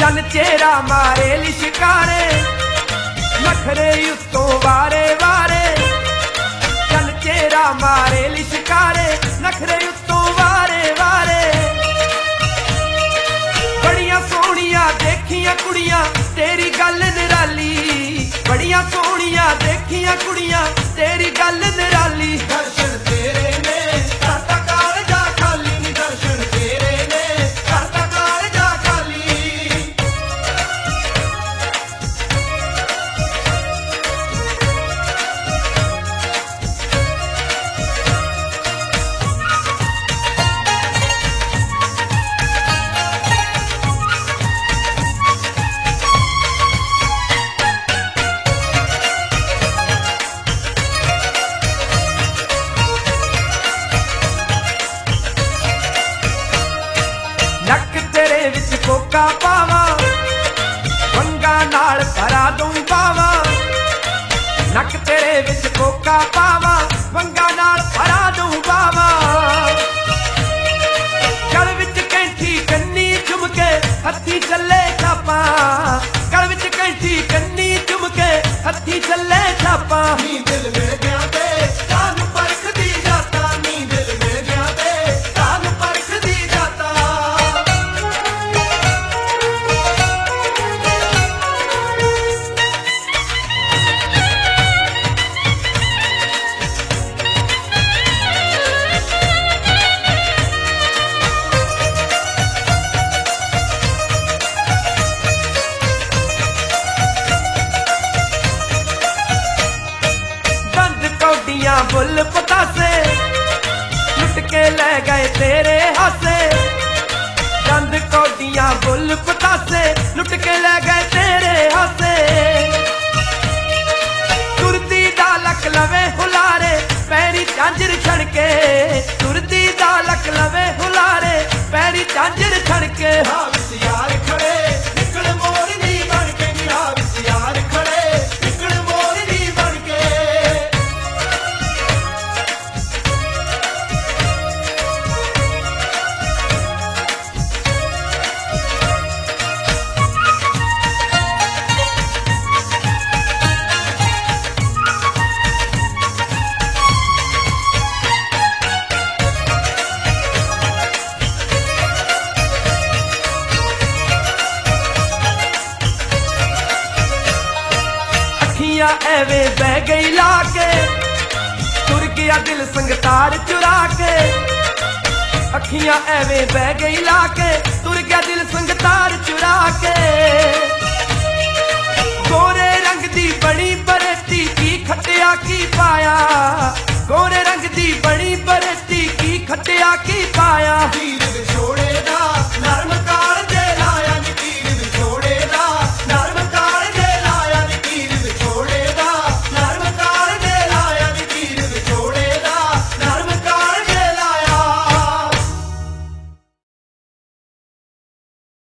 चन चेहरा मारे लिशकारे नखरे उत्तों वारे वारे चन चेहरा मारे लिशकारे नखरे उत्तों वारे वारे बड़ियां सोहणियां देखियां कुड़ियां तेरी गल निराली बड़ियां सोहणियां देखियां कुड़ियां तेरी गल निराली दर्शन तेरे ने करता कालजा खाली नी दर्शन तेरे ने करता कालजा खाली नक तेरे विच कोका पावा वंगा नाल भरा दूं पावा नक तेरे विच कोका पावा वंगा नाल भरा दूं पावा गल विच कैंठी कन्नी झुमके हत्थी चले छापा गल विच कैंठी कन्नी झुमके हत्थी चले छापा नी दिल मिल गया ते जान परखदी जाता नी दिल मिल गया ते जान परखदी जाता बुल पतासे लुट के ले गए तेरे हासे चंद कौडियां बुल पतासे लुट के ले गए तेरे हासे तुरती दा लक लवे हुलारे पैरी झांझर छड़के तुरती दा लक लवे हुलारे पैरी झांझर छड़के हाविस यार खड़े निकल मोरनी बन के हाविस यार खड़े निकल मोरनी बन के एवे बह गई लाके तुर गया दिल संगतार चुरा के अखियां एवे बह गई लाके तुर गया दिल संगतार चुरा के गोरे रंग दी बड़ी बरेती की खटिया की पाया गोरे रंग दी बड़ी बरेती की खटिया की पाया हीर छोड़े